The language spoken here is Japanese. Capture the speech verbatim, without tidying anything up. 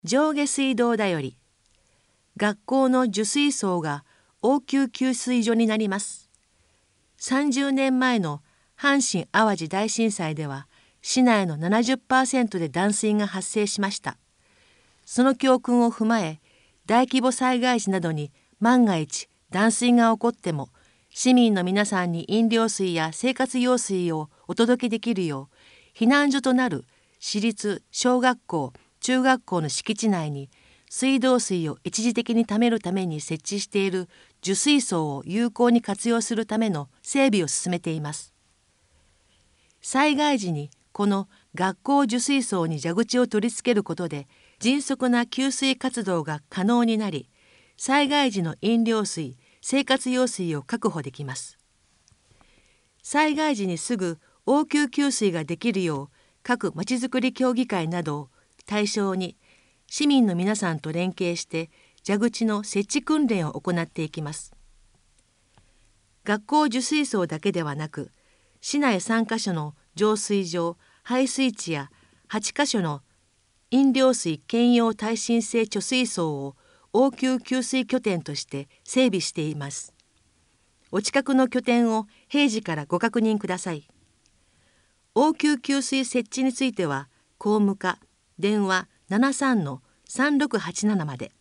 上下水道だより。学校の受水槽が応急給水所になります。さんじゅうねんまえの阪神・淡路大震災では、市内の ななじゅっパーセント で断水が発生しました。その教訓を踏まえ、大規模災害時などに万が一断水が起こっても、市民の皆さんに飲料水や生活用水をお届けできるよう、避難所となる市立小学校、中学校の敷地内に水道水を一時的に貯めるために設置している受水槽を有効に活用するための整備を進めています。災害時にこの学校受水槽に蛇口を取り付けることで迅速な給水活動が可能になり、災害時の飲料水、生活用水を確保できます。災害時にすぐ応急給水ができるよう、各まちづくり協議会などを対象に市民の皆さんと連携して蛇口の設置訓練を行っていきます。学校受水槽だけではなく、市内さんかしょの浄水場、排水池やはちかしょの飲料水兼用耐震性貯水槽を応急給水拠点として整備しています。お近くの拠点を平時からご確認ください。応急給水設置については、公務課電話 ななさんのさんろくはちなな まで。